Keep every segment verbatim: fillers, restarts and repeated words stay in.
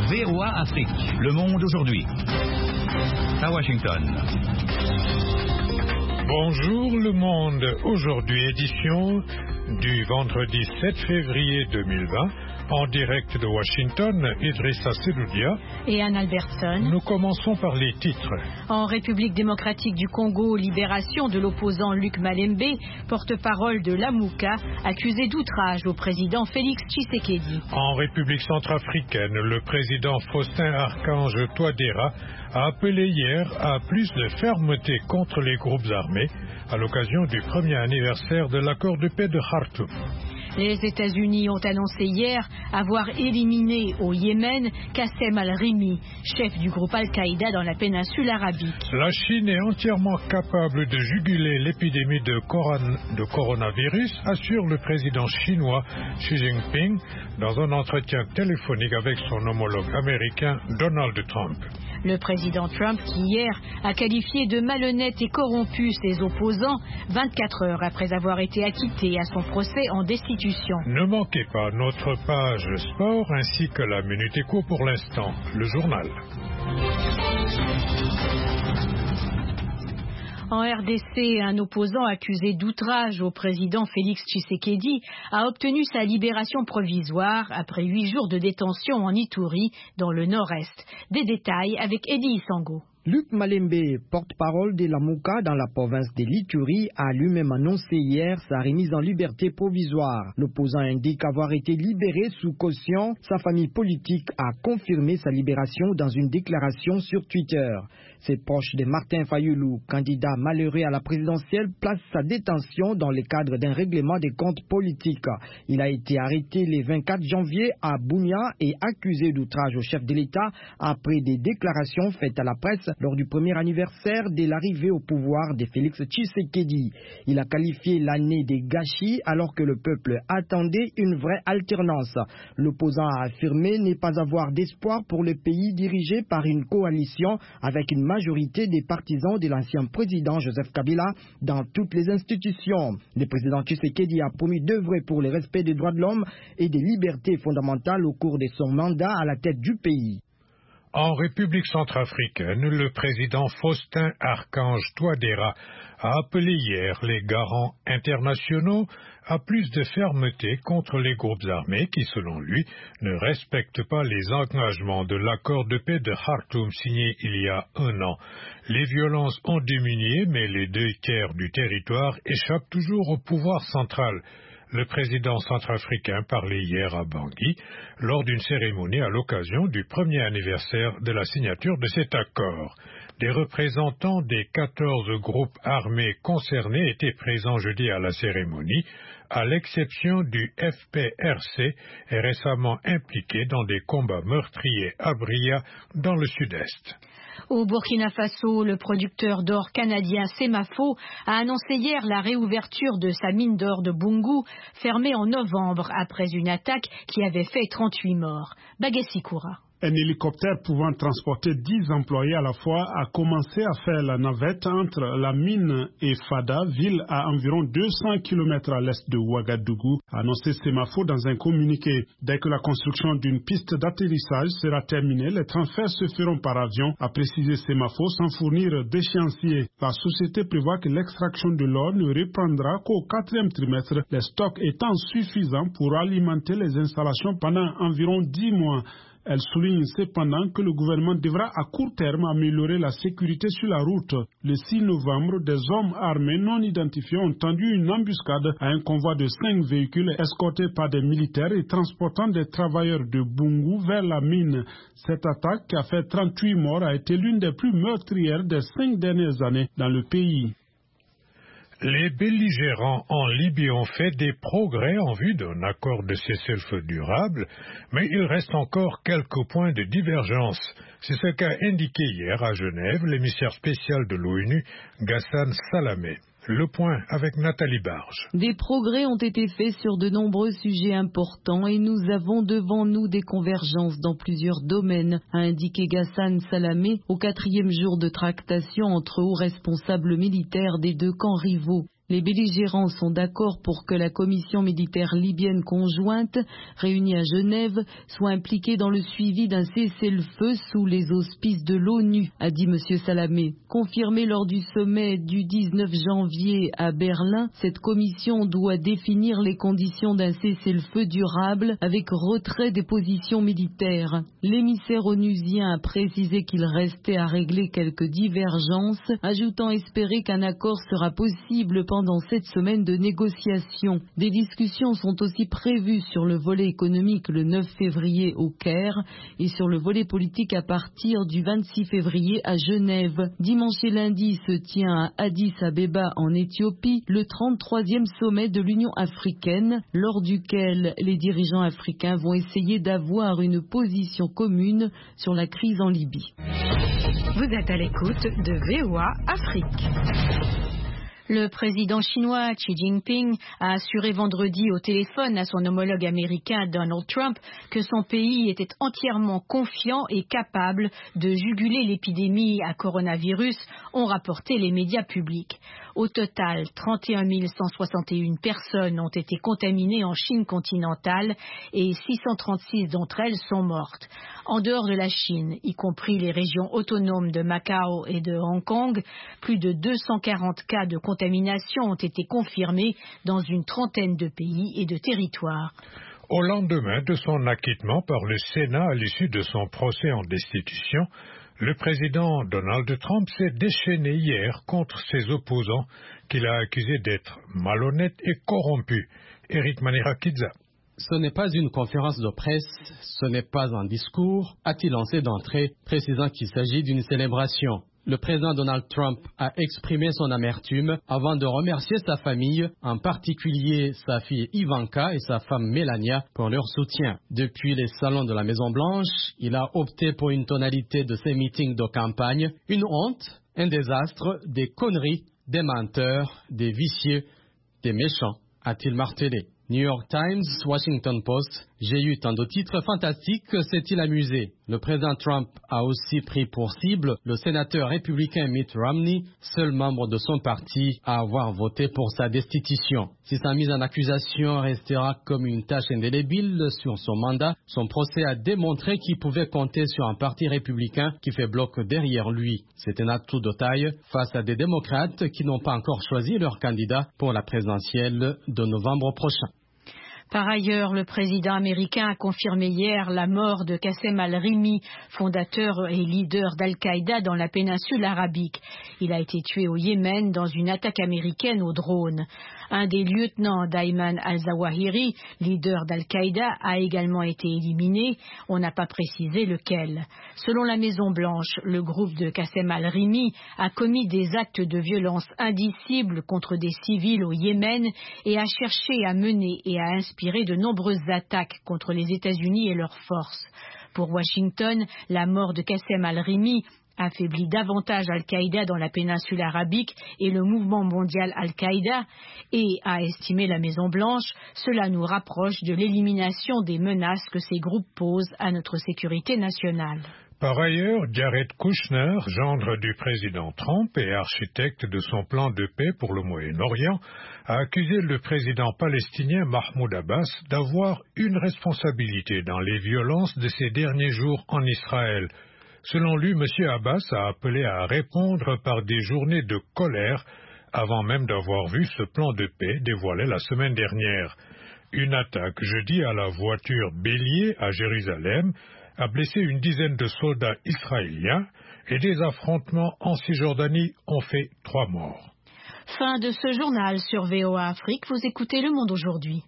V O A Afrique, Le Monde aujourd'hui. À Washington. Bonjour Le Monde, aujourd'hui édition du vendredi sept février deux mille vingt, en direct de Washington, Idrissa Seloudia et Anne Albertson. Nous commençons par les titres. En République démocratique du Congo, libération de l'opposant Luc Malembe, porte-parole de l'Amouka, accusé d'outrage au président Félix Tshisekedi. En République centrafricaine, le président Faustin Archange Touadéra a appelé hier à plus de fermeté contre les groupes armés à l'occasion du premier anniversaire de l'accord de paix de Khartoum. Les États-Unis ont annoncé hier avoir éliminé au Yémen Qassem al-Rimi, chef du groupe Al-Qaïda dans la péninsule arabique. La Chine est entièrement capable de juguler l'épidémie de, coron- de coronavirus, assure le président chinois Xi Jinping dans un entretien téléphonique avec son homologue américain Donald Trump. Le président Trump, qui hier a qualifié de malhonnête et corrompu ses opposants, vingt-quatre heures après avoir été acquitté à son procès en destitution. Ne manquez pas notre page sport ainsi que la Minute Éco pour l'instant, le journal. En R D C, un opposant accusé d'outrage au président Félix Tshisekedi a obtenu sa libération provisoire après huit jours de détention en Ituri, dans le nord-est. Des détails avec Eddie Isango. Luc Malembe, porte-parole de l'Amouka dans la province de l'Ituri, a lui-même annoncé hier sa remise en liberté provisoire. L'opposant indique avoir été libéré sous caution. Sa famille politique a confirmé sa libération dans une déclaration sur Twitter. Ses proches de Martin Fayulu, candidat malheureux à la présidentielle, placent sa détention dans le cadre d'un règlement des comptes politiques. Il a été arrêté le vingt-quatre janvier à Bunia et accusé d'outrage au chef de l'État après des déclarations faites à la presse lors du premier anniversaire de l'arrivée au pouvoir de Félix Tshisekedi. Il a qualifié l'année de gâchis alors que le peuple attendait une vraie alternance. L'opposant a affirmé ne pas avoir d'espoir pour le pays dirigé par une coalition avec une majorité des partisans de l'ancien président Joseph Kabila dans toutes les institutions. Le président Tshisekedi a promis d'œuvrer pour le respect des droits de l'homme et des libertés fondamentales au cours de son mandat à la tête du pays. En République centrafricaine, le président Faustin Archange Touadéra a appelé hier les garants internationaux à plus de fermeté contre les groupes armés qui, selon lui, ne respectent pas les engagements de l'accord de paix de Khartoum signé il y a un an. Les violences ont diminué, mais les deux tiers du territoire échappent toujours au pouvoir central. Le président centrafricain parlait hier à Bangui lors d'une cérémonie à l'occasion du premier anniversaire de la signature de cet accord. Des représentants des quatorze groupes armés concernés étaient présents jeudi à la cérémonie, à l'exception du F P R C, est récemment impliqué dans des combats meurtriers à Bria, dans le sud-est. Au Burkina Faso, le producteur d'or canadien Semafo a annoncé hier la réouverture de sa mine d'or de Bungu, fermée en novembre après une attaque qui avait fait trente-huit morts. Bagessi Koura. Un hélicoptère pouvant transporter dix employés à la fois a commencé à faire la navette entre la mine et Fada, ville à environ deux cents kilomètres à l'est de Ouagadougou, a annoncé Semafo dans un communiqué. Dès que la construction d'une piste d'atterrissage sera terminée, les transferts se feront par avion, a précisé Semafo sans fournir d'échéancier. La société prévoit que l'extraction de l'or ne reprendra qu'au quatrième trimestre, les stocks étant suffisants pour alimenter les installations pendant environ dix mois. Elle souligne cependant que le gouvernement devra à court terme améliorer la sécurité sur la route. Le six novembre, des hommes armés non identifiés ont tendu une embuscade à un convoi de cinq véhicules escortés par des militaires et transportant des travailleurs de Bungu vers la mine. Cette attaque, qui a fait trente-huit morts, a été l'une des plus meurtrières des cinq dernières années dans le pays. Les belligérants en Libye ont fait des progrès en vue d'un accord de cessez-le-feu durable, mais il reste encore quelques points de divergence. C'est ce qu'a indiqué hier à Genève l'émissaire spécial de l'ONU, Ghassan Salamé. Le point avec Nathalie Barge. Des progrès ont été faits sur de nombreux sujets importants et nous avons devant nous des convergences dans plusieurs domaines, a indiqué Ghassan Salamé au quatrième jour de tractation entre hauts responsables militaires des deux camps rivaux. Les belligérants sont d'accord pour que la commission militaire libyenne conjointe, réunie à Genève, soit impliquée dans le suivi d'un cessez-le-feu sous les auspices de l'ONU, a dit M. Salamé. Confirmé lors du sommet du dix-neuf janvier à Berlin, cette commission doit définir les conditions d'un cessez-le-feu durable avec retrait des positions militaires. L'émissaire onusien a précisé qu'il restait à régler quelques divergences, ajoutant espérer qu'un accord sera possible pendant Pendant cette semaine de négociations. Des discussions sont aussi prévues sur le volet économique le neuf février au Caire et sur le volet politique à partir du vingt-six février à Genève. Dimanche et lundi se tient à Addis Abeba en Éthiopie le trente-troisième sommet de l'Union africaine, lors duquel les dirigeants africains vont essayer d'avoir une position commune sur la crise en Libye. Vous êtes à l'écoute de V O A Afrique. Le président chinois Xi Jinping a assuré vendredi au téléphone à son homologue américain Donald Trump que son pays était entièrement confiant et capable de juguler l'épidémie à coronavirus, ont rapporté les médias publics. Au total, trente et un mille cent soixante et une personnes ont été contaminées en Chine continentale et six cent trente-six d'entre elles sont mortes. En dehors de la Chine, y compris les régions autonomes de Macao et de Hong Kong, plus de deux cent quarante cas de contamination ont été confirmés dans une trentaine de pays et de territoires. Au lendemain de son acquittement par le Sénat à l'issue de son procès en destitution, le président Donald Trump s'est déchaîné hier contre ses opposants qu'il a accusés d'être malhonnêtes et corrompus. Eric Manirakidza. Ce n'est pas une conférence de presse, ce n'est pas un discours, a-t-il lancé d'entrée, précisant qu'il s'agit d'une célébration. Le président Donald Trump a exprimé son amertume avant de remercier sa famille, en particulier sa fille Ivanka et sa femme Melania, pour leur soutien. Depuis les salons de la Maison-Blanche, il a opté pour une tonalité de ses meetings de campagne, une honte, un désastre, des conneries, des menteurs, des vicieux, des méchants, a-t-il martelé. New York Times, Washington Post, j'ai eu tant de titres fantastiques que s'est-il amusé. Le président Trump a aussi pris pour cible le sénateur républicain Mitt Romney, seul membre de son parti à avoir voté pour sa destitution. Si sa mise en accusation restera comme une tache indélébile sur son mandat, son procès a démontré qu'il pouvait compter sur un parti républicain qui fait bloc derrière lui. C'est un atout de taille face à des démocrates qui n'ont pas encore choisi leur candidat pour la présidentielle de novembre prochain. Par ailleurs, le président américain a confirmé hier la mort de Qassem al-Rimi, fondateur et leader d'Al-Qaïda dans la péninsule arabique. Il a été tué au Yémen dans une attaque américaine au drone. Un des lieutenants d'Ayman al-Zawahiri, leader d'Al-Qaïda, a également été éliminé. On n'a pas précisé lequel. Selon la Maison-Blanche, le groupe de Qassem al-Rimi a commis des actes de violence indicibles contre des civils au Yémen et a cherché à mener et à inspirer de nombreuses attaques contre les États-Unis et leurs forces. Pour Washington, la mort de Qassem al-Rimi affaiblit davantage Al-Qaïda dans la péninsule arabique et le mouvement mondial Al-Qaïda, et, a estimé la Maison-Blanche, cela nous rapproche de l'élimination des menaces que ces groupes posent à notre sécurité nationale. Par ailleurs, Jared Kushner, gendre du président Trump et architecte de son plan de paix pour le Moyen-Orient, a accusé le président palestinien Mahmoud Abbas d'avoir une responsabilité dans les violences de ces derniers jours en Israël. Selon lui, M. Abbas a appelé à répondre par des journées de colère avant même d'avoir vu ce plan de paix dévoilé la semaine dernière. Une attaque jeudi à la voiture bélier à Jérusalem a blessé une dizaine de soldats israéliens et des affrontements en Cisjordanie ont fait trois morts. Fin de ce journal sur V O A Afrique. Vous écoutez Le Monde aujourd'hui.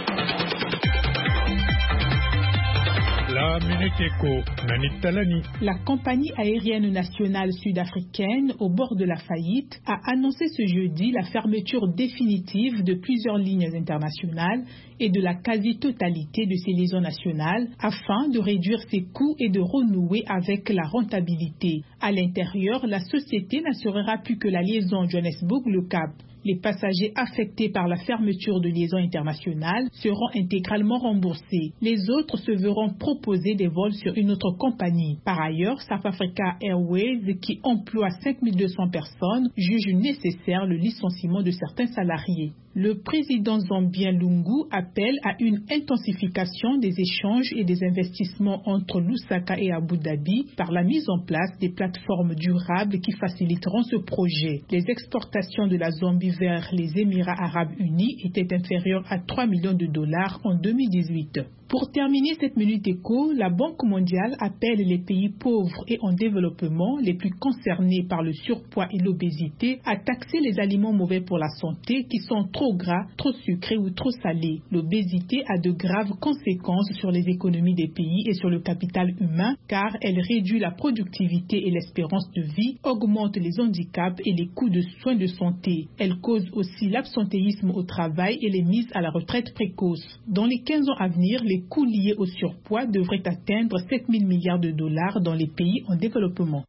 La Minute Éco, Nanit Talani. La compagnie aérienne nationale sud-africaine, au bord de la faillite, a annoncé ce jeudi la fermeture définitive de plusieurs lignes internationales et de la quasi-totalité de ses liaisons nationales afin de réduire ses coûts et de renouer avec la rentabilité. À l'intérieur, la société n'assurera plus que la liaison Johannesburg-Le Cap. Les passagers affectés par la fermeture de liaisons internationales seront intégralement remboursés. Les autres se verront proposer des vols sur une autre compagnie. Par ailleurs, South Africa Airways, qui emploie cinq mille deux cents personnes, juge nécessaire le licenciement de certains salariés. Le président zambien Lungu appelle à une intensification des échanges et des investissements entre Lusaka et Abu Dhabi par la mise en place des plateformes durables qui faciliteront ce projet. Les exportations de la Zambie vers les Émirats arabes unis étaient inférieures à trois millions de dollars en deux mille dix-huit. Pour terminer cette Minute Éco, la Banque mondiale appelle les pays pauvres et en développement les plus concernés par le surpoids et l'obésité à taxer les aliments mauvais pour la santé qui sont trop gras, trop sucrés ou trop salés. L'obésité a de graves conséquences sur les économies des pays et sur le capital humain car elle réduit la productivité et l'espérance de vie, augmente les handicaps et les coûts de soins de santé. Elle cause aussi l'absentéisme au travail et les mises à la retraite précoce. Dans les quinze ans à venir, les coûts liés au surpoids devraient atteindre sept mille milliards de dollars dans les pays en développement.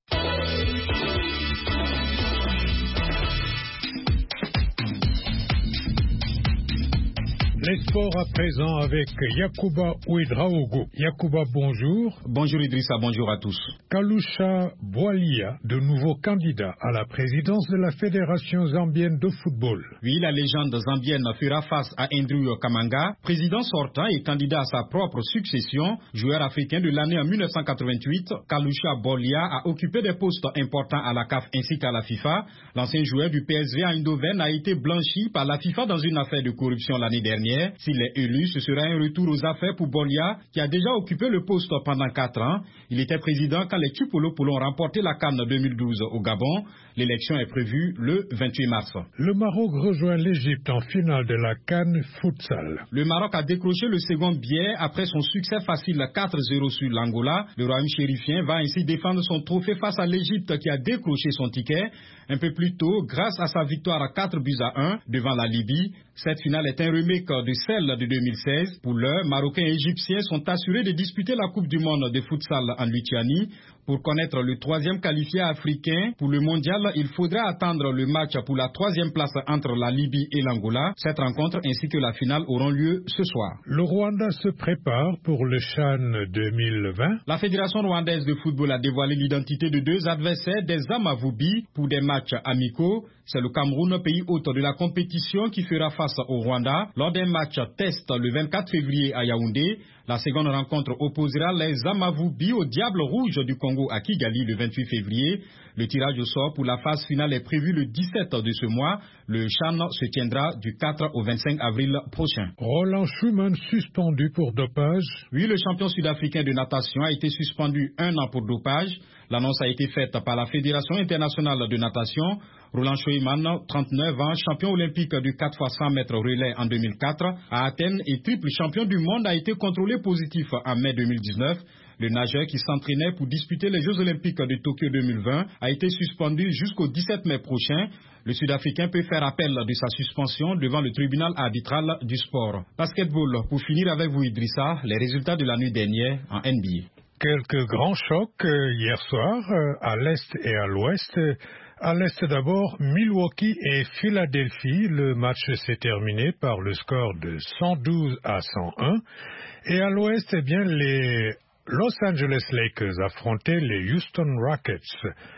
Les sports à présent avec Yacouba Ouedraogo. Yacouba, bonjour. Bonjour Idrissa, bonjour à tous. Kalusha Bwalia, de nouveau candidat à la présidence de la Fédération zambienne de football. Oui, la légende zambienne fera face à Andrew Kamanga, président sortant et candidat à sa propre succession. Joueur africain de l'année en mille neuf cent quatre-vingt-huit, Kalusha Bwalia a occupé des postes importants à la C A F ainsi qu'à la FIFA. L'ancien joueur du P S V Eindhoven a été blanchi par la FIFA dans une affaire de corruption l'année dernière. S'il est élu, ce sera un retour aux affaires pour Bwalia, qui a déjà occupé le poste pendant quatre ans. Il était président quand les Tupolopolo ont remporté la CAN deux mille douze au Gabon. L'élection est prévue le vingt-huit mars. Le Maroc rejoint l'Égypte en finale de la CAN Futsal. Le Maroc a décroché le second billet après son succès facile quatre zéro sur l'Angola. Le royaume chérifien va ainsi défendre son trophée face à l'Égypte qui a décroché son ticket un peu plus tôt grâce à sa victoire à quatre buts à un devant la Libye. Cette finale est un remake de celle de deux mille seize. Pour l'heure, Marocains et Égyptiens sont assurés de disputer la Coupe du monde de futsal en Lituanie. Pour connaître le troisième qualifié africain pour le mondial, il faudra attendre le match pour la troisième place entre la Libye et l'Angola. Cette rencontre ainsi que la finale auront lieu ce soir. Le Rwanda se prépare pour le CHAN deux mille vingt. La Fédération rwandaise de football a dévoilé l'identité de deux adversaires des Amavubi pour des matchs amicaux. C'est le Cameroun, pays hôte de la compétition, qui fera face au Rwanda lors d'un match test le vingt-quatre février à Yaoundé. La seconde rencontre opposera les Amavubi au Diable Rouge du Congo à Kigali le vingt-huit février. Le tirage au sort pour la phase finale est prévu le dix-sept de ce mois. Le CHAN se tiendra du quatre au vingt-cinq avril prochain. Roland Schumann suspendu pour dopage. Oui, le champion sud-africain de natation a été suspendu un an pour dopage. L'annonce a été faite par la Fédération internationale de natation. Roland Schumann, trente-neuf ans, champion olympique du quatre fois cent mètres relais en deux mille quatre, à Athènes et triple champion du monde, a été contrôlé positif en mai deux mille dix-neuf. Le nageur qui s'entraînait pour disputer les Jeux olympiques de Tokyo deux mille vingt a été suspendu jusqu'au dix-sept mai prochain. Le Sud-Africain peut faire appel de sa suspension devant le tribunal arbitral du sport. Basketball, pour finir avec vous Idrissa, les résultats de la nuit dernière en N B A. Quelques grands chocs euh, hier soir euh, à l'Est et à l'Ouest. À l'Est d'abord, Milwaukee et Philadelphie. Le match s'est terminé par le score de cent douze à cent un. Et à l'Ouest, eh bien, les Los Angeles Lakers affrontaient les Houston Rockets.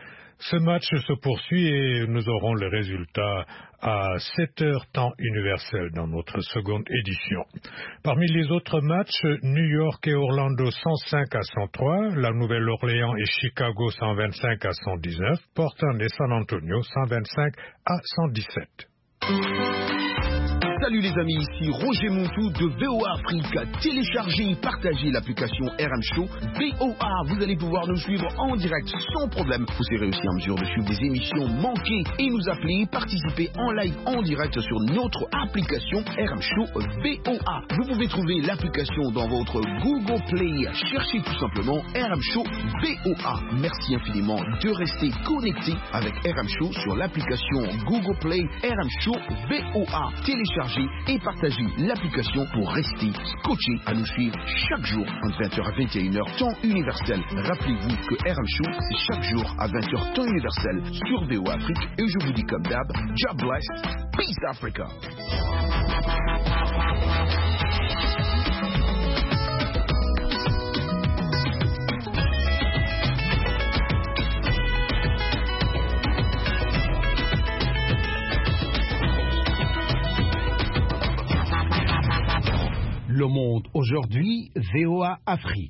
Ce match se poursuit et nous aurons le résultat à sept heures temps universel dans notre seconde édition. Parmi les autres matchs, New York et Orlando cent cinq à cent trois, la Nouvelle-Orléans et Chicago cent vingt-cinq à cent dix-neuf, Portland et San Antonio cent vingt-cinq à cent dix-sept. Salut les amis, ici Roger Montou de V O A Afrique. Téléchargez et partagez l'application R M Show V O A. Vous allez pouvoir nous suivre en direct sans problème. Vous serez aussi en mesure de suivre des émissions manquées et nous appeler, participer en live en direct sur notre application R M Show V O A. Vous pouvez trouver l'application dans votre Google Play. Cherchez tout simplement R M Show V O A. Merci infiniment de rester connecté avec R M Show sur l'application Google Play R M Show V O A. Téléchargez téléchargez et partagez l'application pour rester scotché à nous suivre chaque jour entre vingt heures à vingt et une heures temps universel. Rappelez-vous que R M Show, c'est chaque jour à vingt heures temps universel sur V O A Afrique. Et je vous dis comme d'hab, God bless, peace Africa. Le Monde aujourd'hui, V O A Afrique.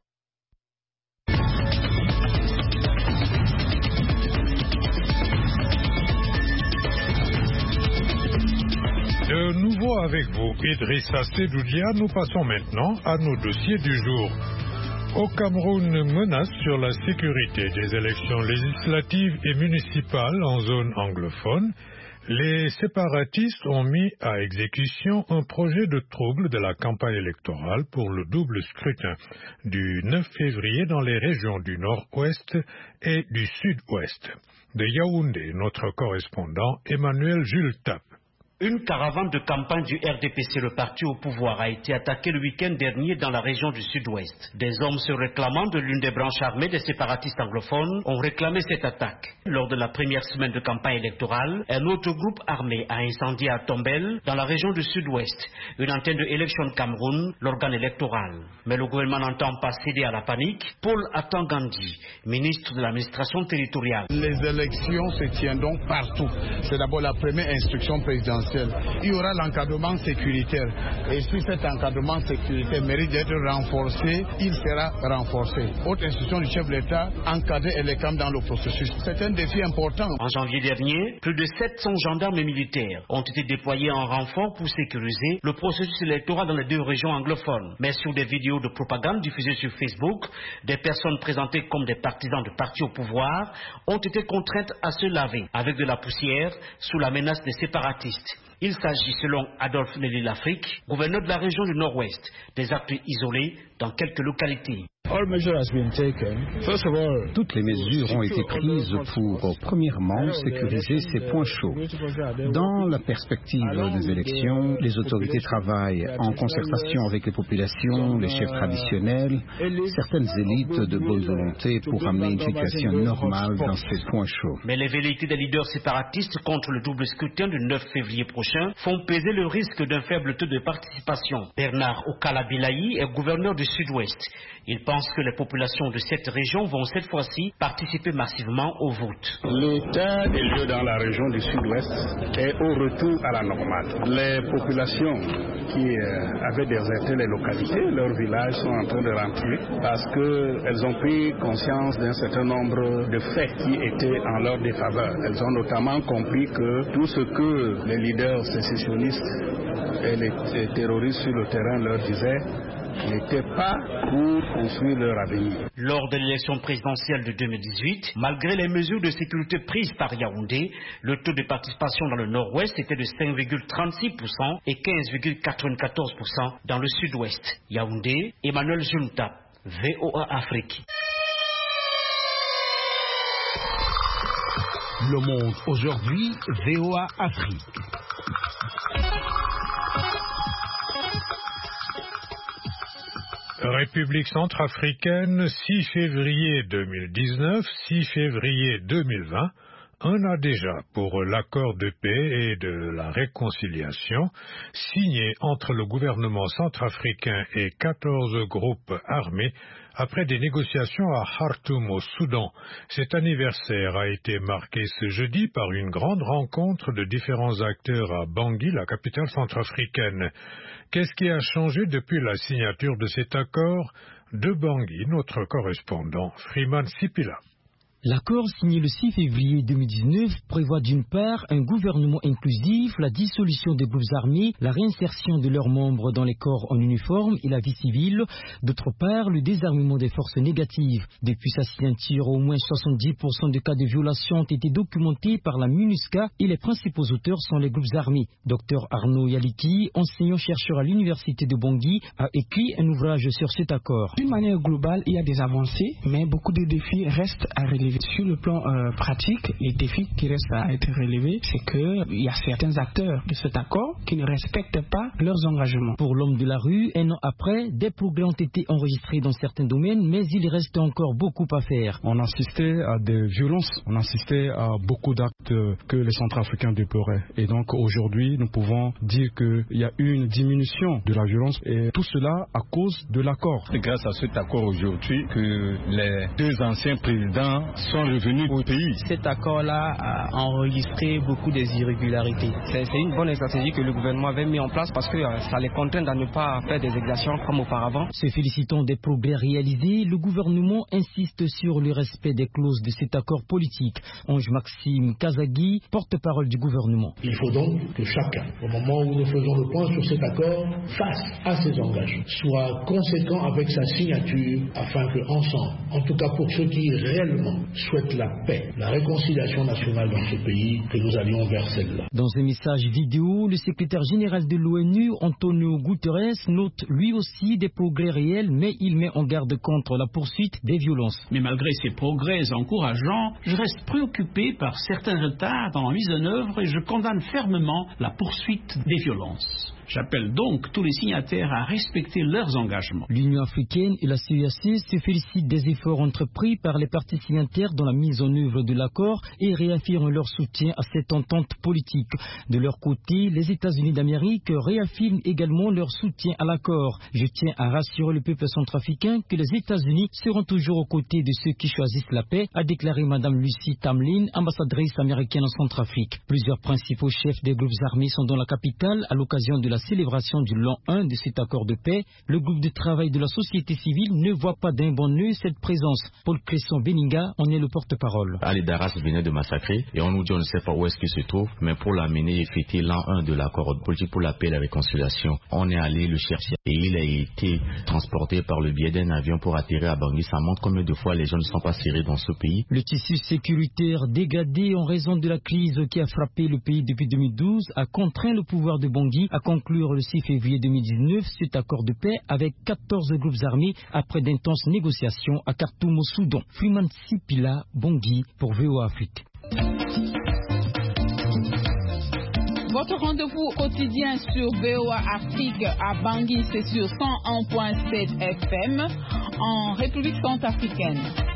De nouveau avec vous, Idrissa Sedoudia, nous passons maintenant à nos dossiers du jour. Au Cameroun, menace sur la sécurité des élections législatives et municipales en zone anglophone. Les séparatistes ont mis à exécution un projet de trouble de la campagne électorale pour le double scrutin du neuf février dans les régions du nord-ouest et du sud-ouest. De Yaoundé, notre correspondant Emmanuel Jules Tapp. Une caravane de campagne du R D P C, le parti au pouvoir, a été attaquée le week-end dernier dans la région du sud-ouest. Des hommes se réclamant de l'une des branches armées des séparatistes anglophones ont réclamé cette attaque. Lors de la première semaine de campagne électorale, un autre groupe armé a incendié à Tombel, dans la région du sud-ouest, une antenne de Election Cameroun, l'organe électoral. Mais le gouvernement n'entend pas céder à la panique. Paul Atangandi, ministre de l'administration territoriale. Les élections se tiendront partout. C'est d'abord la première instruction présidentielle. Il y aura l'encadrement sécuritaire. Et si cet encadrement sécuritaire mérite d'être renforcé, il sera renforcé. Autre instruction du chef de l'État, encadrer les camps dans le processus. C'est un défi important. En janvier dernier, plus de sept cents gendarmes et militaires ont été déployés en renfort pour sécuriser le processus électoral dans les deux régions anglophones. Mais sur des vidéos de propagande diffusées sur Facebook, des personnes présentées comme des partisans de partis au pouvoir ont été contraintes à se laver avec de la poussière sous la menace des séparatistes. Il s'agit, selon Adolphe Nelly-Lafrique, gouverneur de la région du Nord-Ouest, des actes isolés dans quelques localités. Toutes les mesures ont été prises pour, premièrement, sécuriser ces points chauds. Dans la perspective des élections, les autorités travaillent en concertation avec les populations, les chefs traditionnels, certaines élites de bonne volonté pour amener une situation normale dans ces points chauds. Mais les velléités des leaders séparatistes contre le double scrutin du neuf février prochain font peser le risque d'un faible taux de participation. Bernard Okalabilayi est gouverneur du Sud-Ouest. Il pense que les populations de cette région vont cette fois-ci participer massivement au vote. L'état des lieux dans la région du Sud-Ouest est au retour à la normale. Les populations qui euh, avaient déserté les localités, leurs villages sont en train de rentrer parce qu'elles ont pris conscience d'un certain nombre de faits qui étaient en leur défaveur. Elles ont notamment compris que tout ce que les leaders sécessionnistes et les, les terroristes sur le terrain leur disaient n'était pas pour construire leur avenir. Lors de l'élection présidentielle de deux mille dix-huit, malgré les mesures de sécurité prises par Yaoundé, le taux de participation dans le nord-ouest était de cinq virgule trente-six pour cent et quinze virgule quatre-vingt-quatorze pour cent dans le sud-ouest. Yaoundé, Emmanuel Junta, V O A Afrique. Le Monde aujourd'hui, V O A Afrique. République centrafricaine, six février deux mille dix-neuf, six février deux mille vingt, un an déjà pour l'accord de paix et de la réconciliation signé entre le gouvernement centrafricain et quatorze groupes armés après des négociations à Khartoum au Soudan. Cet anniversaire a été marqué ce jeudi par une grande rencontre de différents acteurs à Bangui, la capitale centrafricaine. Qu'est-ce qui a changé depuis la signature de cet accord? De Bangui, notre correspondant Freeman Sipila. L'accord signé le six février deux mille dix-neuf prévoit d'une part un gouvernement inclusif, la dissolution des groupes armés, la réinsertion de leurs membres dans les corps en uniforme et la vie civile, d'autre part le désarmement des forces négatives. Depuis sa signature, au moins soixante-dix pour cent de cas de violation ont été documentés par la MINUSCA et les principaux auteurs sont les groupes armés. Docteur Arnaud Yaliki, enseignant-chercheur à l'université de Bangui, a écrit un ouvrage sur cet accord. D'une manière globale, il y a des avancées, mais beaucoup de défis restent à relever. relever. Sur le plan euh, pratique, les défis qui restent à être relevés, c'est qu'il y a certains acteurs de cet accord qui ne respectent pas leurs engagements. Pour l'homme de la rue, un an après, des progrès ont été enregistrés dans certains domaines, mais il reste encore beaucoup à faire. On assistait à des violences, on assistait à beaucoup d'actes que les Centrafricains déploraient. Et donc aujourd'hui, nous pouvons dire qu'il y a eu une diminution de la violence et tout cela à cause de l'accord. C'est grâce à cet accord aujourd'hui que les deux anciens présidents sont revenus au pays. Cet accord-là a enregistré beaucoup des irrégularités. C'est, c'est une bonne stratégie que le gouvernement avait mis en place parce que euh, ça les contraint à ne pas faire des exactions comme auparavant. Se félicitant des progrès réalisés, le gouvernement insiste sur le respect des clauses de cet accord politique. Ange Maxime Kazagui, porte-parole du gouvernement. Il faut donc que chacun, au moment où nous faisons le point sur cet accord, face à ses engagements, soit conséquent avec sa signature afin que ensemble, en tout cas pour ceux qui réellement souhaitent la paix, la réconciliation nationale dans ce pays, que nous allions vers celle-là. Dans un message vidéo, le secrétaire général de l'ONU, Antonio Guterres, note lui aussi des progrès réels, mais il met en garde contre la poursuite des violences. Mais malgré ces progrès encourageants, je reste préoccupé par certains retards dans la mise en œuvre et je condamne fermement la poursuite des violences. J'appelle donc tous les signataires à respecter leurs engagements. L'Union africaine et la C E A C se félicitent des efforts entrepris par les parties signataires dans la mise en œuvre de l'accord et réaffirment leur soutien à cette entente politique. De leur côté, les États-Unis d'Amérique réaffirment également leur soutien à l'accord. Je tiens à rassurer le peuple centrafricain que les États-Unis seront toujours aux côtés de ceux qui choisissent la paix, a déclaré Mme Lucy Tamlin, ambassadrice américaine en Centrafrique. Plusieurs principaux chefs des groupes armés sont dans la capitale à l'occasion de la célébration du l'an un de cet accord de paix. Le groupe de travail de la société civile ne voit pas d'un bon œil cette présence. Paul Cresson Beninga en est le porte-parole. Ali Daras venait de massacrer et on nous dit on ne sait pas où est-ce qu'il se trouve, mais pour l'amener et fêter l'an un de l'accord politique pour la paix et la réconciliation, on est allé le chercher et il a été transporté par le biais d'un avion pour atterrir à Bangui. Ça montre combien de fois les gens ne sont pas serrés dans ce pays. Le tissu sécuritaire dégradé en raison de la crise qui a frappé le pays depuis deux mille douze a contraint le pouvoir de Bangui à conclure le six février deux mille dix-neuf cet accord de paix avec quatorze groupes armés après d'intenses négociations à Khartoum au Soudan. Freeman Sipila, Bangui pour V O A Afrique. Votre rendez-vous quotidien sur V O A Afrique à Bangui, c'est sur cent un point sept F M en République centrafricaine.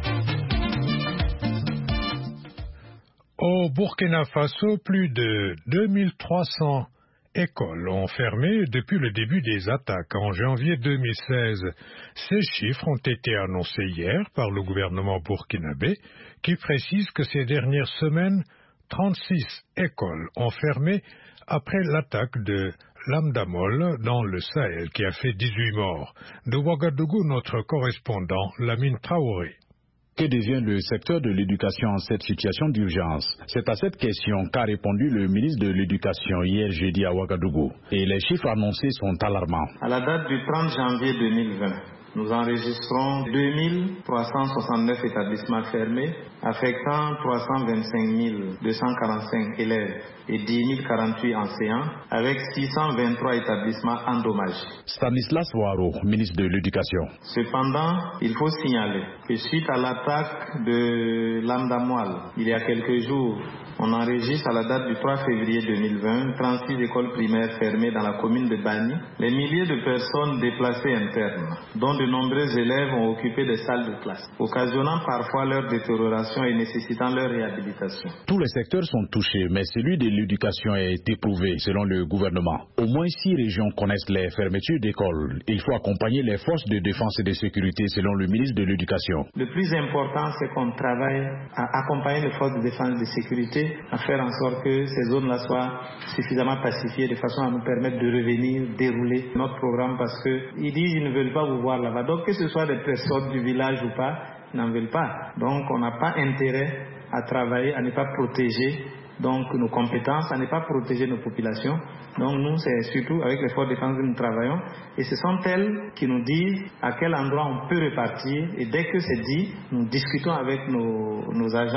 Au Burkina Faso, plus de deux mille trois cents écoles ont fermé depuis le début des attaques en janvier deux mille seize. Ces chiffres ont été annoncés hier par le gouvernement burkinabé qui précise que ces dernières semaines, trente-six écoles ont fermé après l'attaque de Lamdamol dans le Sahel qui a fait dix-huit morts. De Ouagadougou, notre correspondant Lamine Traoré. Que devient le secteur de l'éducation en cette situation d'urgence? C'est à cette question qu'a répondu le ministre de l'Éducation hier jeudi à Ouagadougou. Et les chiffres annoncés sont alarmants. À la date du trente janvier deux mille vingt, nous enregistrons deux mille trois cent soixante-neuf établissements fermés, affectant trois cent vingt-cinq mille deux cent quarante-cinq élèves et dix mille quarante-huit enseignants, avec six cent vingt-trois établissements endommagés. Stanislas Ouaro, ministre de l'Éducation. Cependant, il faut signaler que suite à l'attaque de Lamdamol, il y a quelques jours, on enregistre à la date du trois février deux mille vingt trente-six écoles primaires fermées dans la commune de Bani. Les milliers de personnes déplacées internes, dont de nombreux élèves ont occupé des salles de classe, occasionnant parfois leur détérioration et nécessitant leur réhabilitation. Tous les secteurs sont touchés, mais celui de l'éducation est éprouvé selon le gouvernement. Au moins six régions connaissent les fermetures d'écoles. Il faut accompagner les forces de défense et de sécurité selon le ministre de l'Éducation. Le plus important, c'est qu'on travaille à accompagner les forces de défense et de sécurité à faire en sorte que ces zones-là soient suffisamment pacifiées de façon à nous permettre de revenir dérouler notre programme parce qu'ils disent qu'ils ne veulent pas vous voir là-bas. Donc que ce soit des personnes du village ou pas, ils n'en veulent pas. Donc on n'a pas intérêt à travailler, à ne pas protéger donc nos compétences, à ne pas protéger nos populations. Donc nous, c'est surtout avec les forces de défense que nous travaillons. Et ce sont elles qui nous disent à quel endroit on peut repartir. Et dès que c'est dit, nous discutons avec nos, nos agents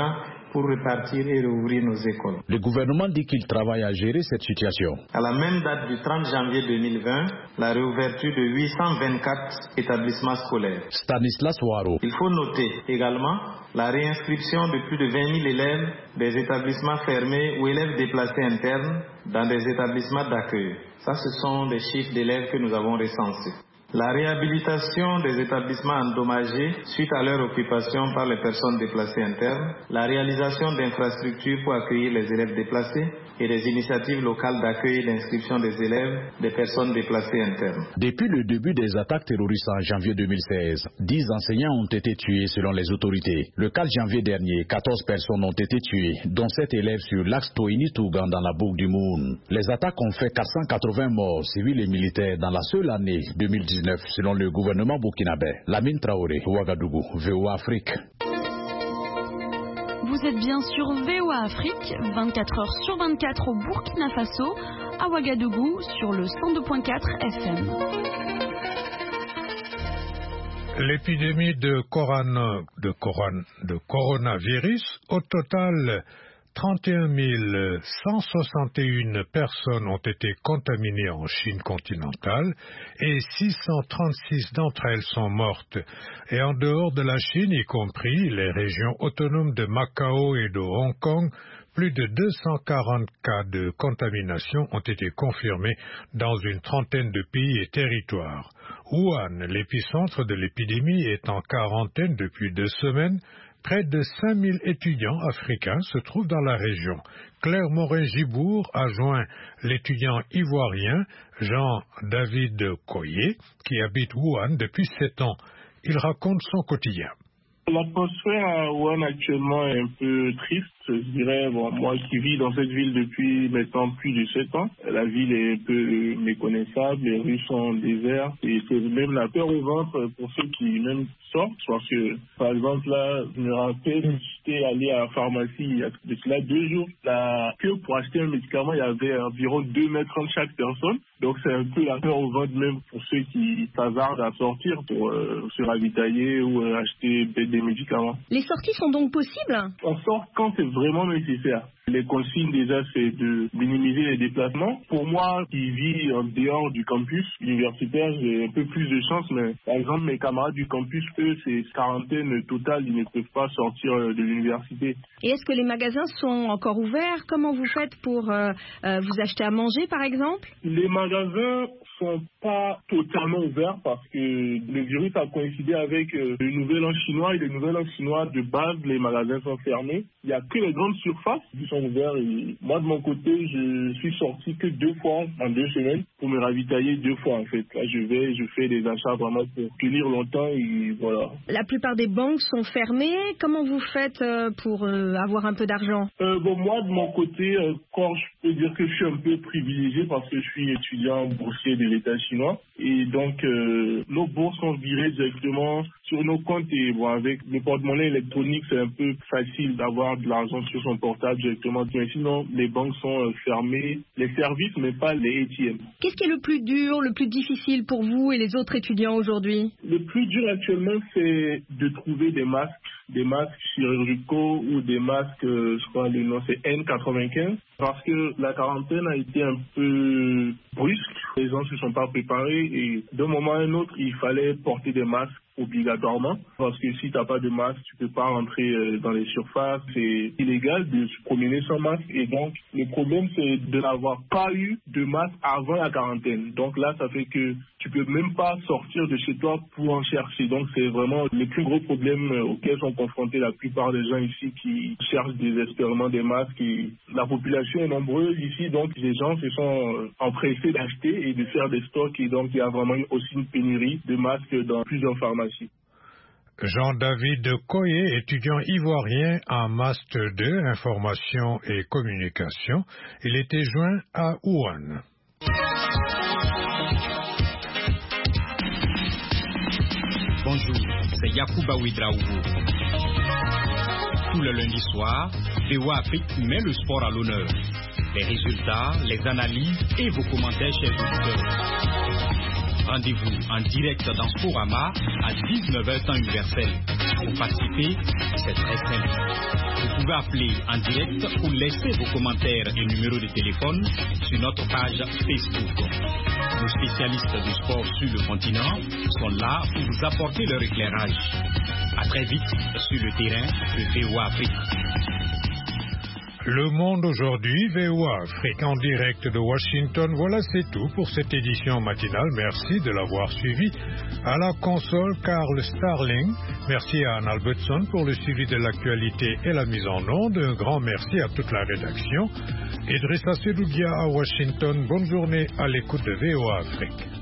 pour repartir et rouvrir nos écoles. Le gouvernement dit qu'il travaille à gérer cette situation. À la même date du trente janvier deux mille vingt, la réouverture de huit cent vingt-quatre établissements scolaires. Stanislas Waro. Il faut noter également la réinscription de plus de vingt mille élèves des établissements fermés ou élèves déplacés internes dans des établissements d'accueil. Ça, ce sont des chiffres d'élèves que nous avons recensés. La réhabilitation des établissements endommagés suite à leur occupation par les personnes déplacées internes, la réalisation d'infrastructures pour accueillir les élèves déplacés et des initiatives locales d'accueil et d'inscription des élèves des personnes déplacées internes. Depuis le début des attaques terroristes en janvier deux mille seize, dix enseignants ont été tués selon les autorités. Le quatre janvier dernier, quatorze personnes ont été tuées, dont sept élèves sur l'axe Toini-Tougan dans la boucle du Moun. Les attaques ont fait quatre cent quatre-vingts morts civils et militaires dans la seule année deux mille dix-neuf. Selon le gouvernement burkinabé. Lamine Traoré, Ouagadougou, V O A Afrique. Vous êtes bien sur V O A Afrique, vingt-quatre heures sur vingt-quatre au Burkina Faso, à Ouagadougou sur le cent deux virgule quatre F M. L'épidémie de, coran, de, coran, de coronavirus, au total, trente et un mille cent soixante et une personnes ont été contaminées en Chine continentale et six cent trente-six d'entre elles sont mortes. Et en dehors de la Chine, y compris les régions autonomes de Macao et de Hong Kong, plus de deux cent quarante cas de contamination ont été confirmés dans une trentaine de pays et territoires. Wuhan, l'épicentre de l'épidémie, est en quarantaine depuis deux semaines. Près de cinq mille étudiants africains se trouvent dans la région. Claire Morin-Gibourg a joint l'étudiant ivoirien Jean-David Koye, qui habite Wuhan depuis sept ans. Il raconte son quotidien. L'atmosphère à Wuhan actuellement est un peu triste, je dirais. Bon, moi qui vis dans cette ville depuis maintenant plus de sept ans, la ville est un peu méconnaissable, les rues sont désertes et c'est même la peur au ventre pour ceux qui même sortent. Parce que, par exemple, là, je me rappelle, j'étais allé à la pharmacie il y a de cela deux jours. La queue pour acheter un médicament, il y avait environ deux mètres entre chaque personne. Donc c'est un peu la peur au ventre même pour ceux qui s'hasardent à sortir pour euh, se ravitailler ou euh, acheter des médicaments. Les sorties sont donc possibles? On sort quand c'est vraiment nécessaire. Les consignes déjà, c'est de minimiser les déplacements. Pour moi, qui vis en dehors du campus universitaire, j'ai un peu plus de chance. Mais par exemple, mes camarades du campus, eux, c'est quarantaine totale, ils ne peuvent pas sortir de l'université. Et est-ce que les magasins sont encore ouverts? Comment vous faites pour euh, euh, vous acheter à manger, par exemple? Les magasins sont pas totalement ouverts parce que le virus a coïncidé avec euh, le nouvel an chinois et le nouvel an chinois de base, les magasins sont fermés. Il n'y a que les grandes surfaces qui sont ouvertes et moi de mon côté, je suis sorti que deux fois en deux semaines pour me ravitailler deux fois en fait. Là, je vais, je fais des achats vraiment pour tenir longtemps et voilà. La plupart des banques sont fermées. Comment vous faites euh, pour euh, avoir un peu d'argent? euh, Bon, moi de mon côté, euh, quand je peux dire que je suis un peu privilégié parce que je suis étudiant boursier de l'État chinois et donc euh, nos bourses sont virées directement sur nos comptes et bon, avec le porte-monnaie électronique c'est un peu facile d'avoir de l'argent sur son portable directement. Mais sinon les banques sont euh, fermées, les services mais pas les A T M. Qu'est-ce qui est le plus dur, le plus difficile pour vous et les autres étudiants aujourd'hui? Le plus dur actuellement c'est de trouver des masques, des masques chirurgicaux ou des masques, euh, je crois le nom c'est N quatre-vingt-quinze. Parce que la quarantaine a été un peu brusque, les gens ne se sont pas préparés et d'un moment à un autre, il fallait porter des masques obligatoirement. Parce que si tu n'as pas de masque, tu ne peux pas rentrer dans les surfaces. C'est illégal de se promener sans masque. Et donc, le problème, c'est de n'avoir pas eu de masque avant la quarantaine. Donc là, ça fait que tu ne peux même pas sortir de chez toi pour en chercher. Donc, c'est vraiment le plus gros problème auquel sont confrontés la plupart des gens ici qui cherchent désespérément des masques. Et la population est nombreuse ici, donc les gens se sont empressés d'acheter et de faire des stocks. Et donc, il y a vraiment aussi une pénurie de masques dans plusieurs pharmacies. Jean-David Koye, étudiant ivoirien en Master deux, Information et Communication. Il était joint à Wuhan. Bonjour, c'est Yacouba Ouedraogo. Tout le lundi soir, V O A Afrique met le sport à l'honneur. Les résultats, les analyses et vos commentaires, chers auditeurs. Rendez-vous en direct dans Sporama à dix-neuf heures temps universel. Pour participer, c'est très simple. Vous pouvez appeler en direct ou laisser vos commentaires et numéros de téléphone sur notre page Facebook. Nos spécialistes du sport sur le continent sont là pour vous apporter leur éclairage. À très vite sur le terrain de V O A Afrique. Le Monde aujourd'hui, V O A Afrique en direct de Washington. Voilà, c'est tout pour cette édition matinale. Merci de l'avoir suivi. À la console, Carl Starling. Merci à Anne Albertson pour le suivi de l'actualité et la mise en onde. Un grand merci à toute la rédaction. Idrissa Sedoudia à Washington. Bonne journée à l'écoute de V O A Afrique.